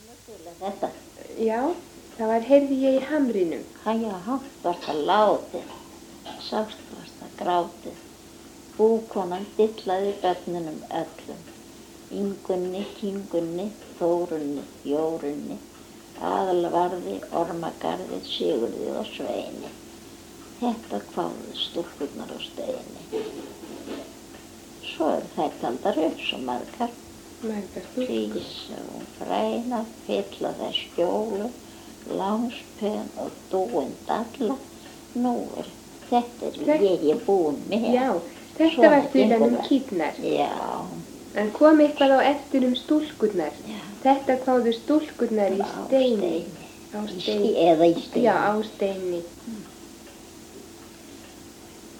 Þetta. Já, það var heyrði ég í hamrinum. Já, hátt var það látið, sást var það grátið. Búkonan dillaði börnunum öllum. Ingunni, Kingunni, Þórunni, Jórunni, Aðalvarði, Ormagarði, Sigurði og Sveini. Þetta kváðu stúlkurnar á Steini. Svo þær taldar upp svo margar. Margar stúlkur. Hrísa og Fræna, fylla þær skjólu, Lánspen og Dúin Dalla. Nú þetta ég búin með. Já, þetta var fyrir kýrnar. Já. En kom eitthvað á eftir stúlkurnar. Já. Þetta kváðu stúlkurnar í Steini. Á Steini. Eða í Steini. Já, á Steini.